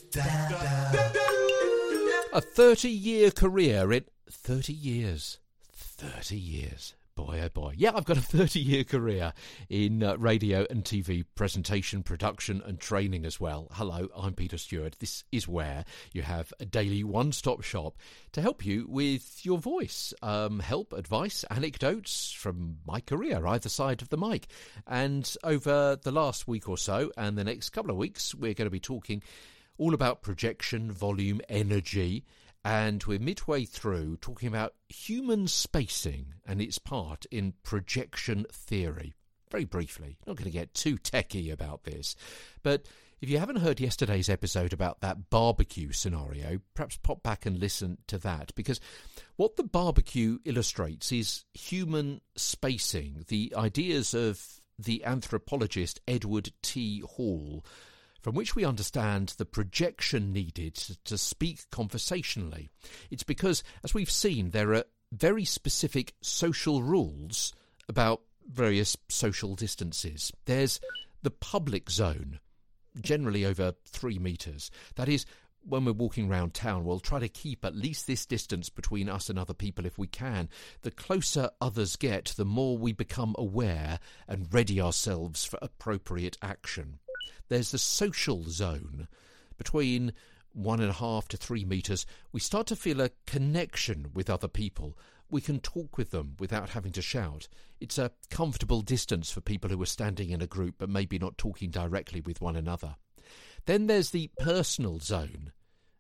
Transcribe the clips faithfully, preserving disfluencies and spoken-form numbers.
A thirty-year career in... thirty years. thirty years. Boy, oh boy. Yeah, I've got a thirty-year career in uh, radio and T V presentation, production and training as well. Hello, I'm Peter Stewart. This is where you have a daily one-stop shop to help you with your voice. Um, help, advice, anecdotes from my career, either side of the mic. And over the last week or so and the next couple of weeks, we're going to be talking all about projection, volume, energy. And we're midway through talking about human spacing and its part in projection theory. Very briefly, not going to get too techie about this. But if you haven't heard yesterday's episode about that barbecue scenario, perhaps pop back and listen to that. Because what the barbecue illustrates is human spacing, the ideas of the anthropologist Edward T. Hall, from which we understand the projection needed to speak conversationally. It's because, as we've seen, there are very specific social rules about various social distances. There's the public zone, generally over three metres. That is, when we're walking around town, we'll try to keep at least this distance between us and other people if we can. The closer others get, the more we become aware and ready ourselves for appropriate action. There's the social zone. Between one and a half to three metres, we start to feel a connection with other people. We can talk with them without having to shout. It's a comfortable distance for people who are standing in a group but maybe not talking directly with one another. Then there's the personal zone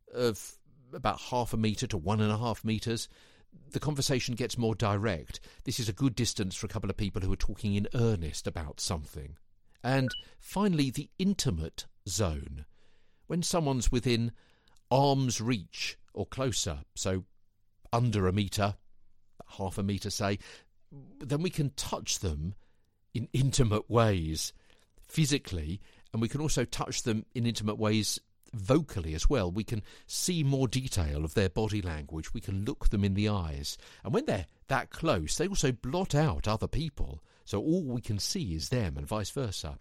of about half a metre to one and a half metres. The conversation gets more direct. This is a good distance for a couple of people who are talking in earnest about something. And finally, the intimate zone, when someone's within arm's reach or closer, so under a metre, half a metre say, then we can touch them in intimate ways physically, and we can also touch them in intimate ways vocally as well. We can see more detail of their body language. We can look them in the eyes. And when they're that close, they also blot out other people. So all we can see is them and vice versa.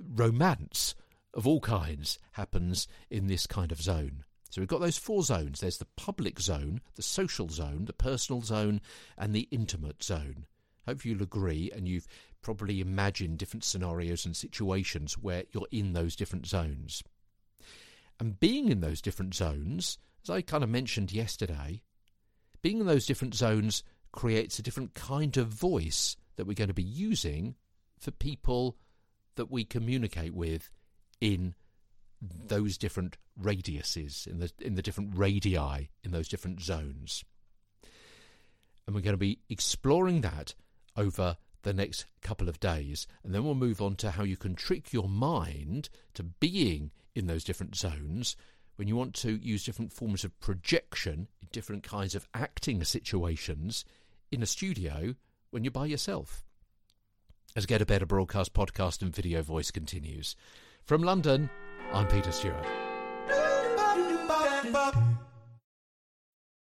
Romance of all kinds happens in this kind of zone. So we've got those four zones. There's the public zone, the social zone, the personal zone, and the intimate zone. Hope you'll agree, and you've probably imagined different scenarios and situations where you're in those different zones. And being in those different zones, as I kind of mentioned yesterday, being in those different zones creates a different kind of voice that we're going to be using for people that we communicate with in those different radiuses, in the in the different radii, in those different zones. And we're going to be exploring that over the next couple of days, and then we'll move on to how you can trick your mind to being in those different zones when you want to use different forms of projection in different kinds of acting situations in a studio when you're by yourself. As Get a Better Broadcast podcast and video voice continues. From London, I'm Peter Stewart.